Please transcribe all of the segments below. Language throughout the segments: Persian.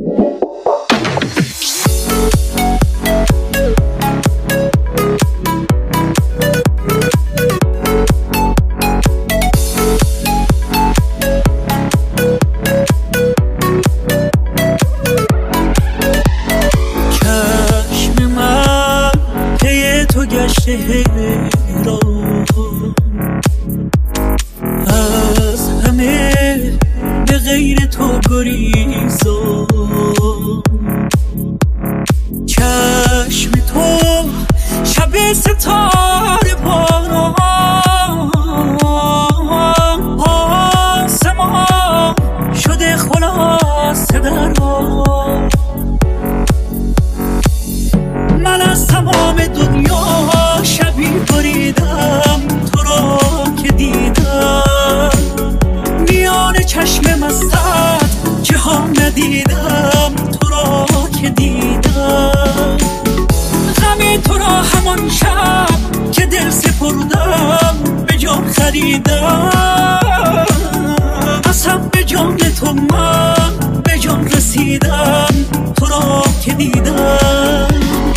از همه به غیر تو گریزم، چشم تو شب ستاره باران، آسمان شده خلاصه در آن. من از تمام دنیا شبی بریدم تو را که دیدم، میان چشم مستت جهان ندیدم تو را که دیدم. غم تو را همان شب که دل سپردم به جان خریدم، قسم به جان تو من به جان رسیدم تو را که دیدم.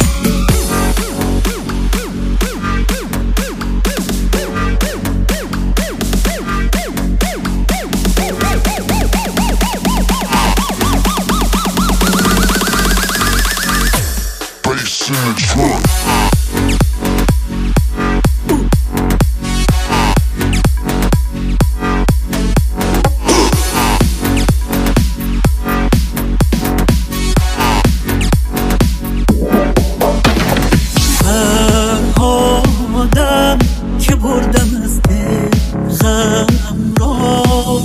آدم که بردم از دل غم را،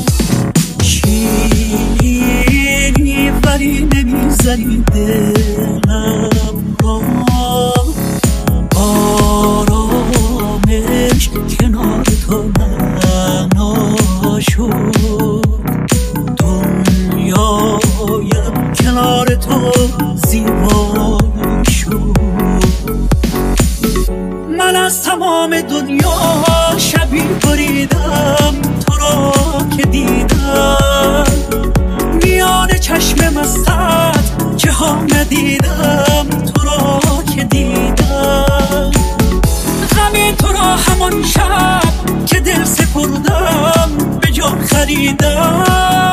شیرینی ولی نمیزنی دلم را. آرامش کنار تو معنا شد، دنیایم کنار تو زیبا شد. من از تمام دنیا شبی بریدم تو را که دیدم، میان چشم مستت جهان ندیدم تو را که دیدم. غم تو را همان شب که دل سپردم به جان خریدم،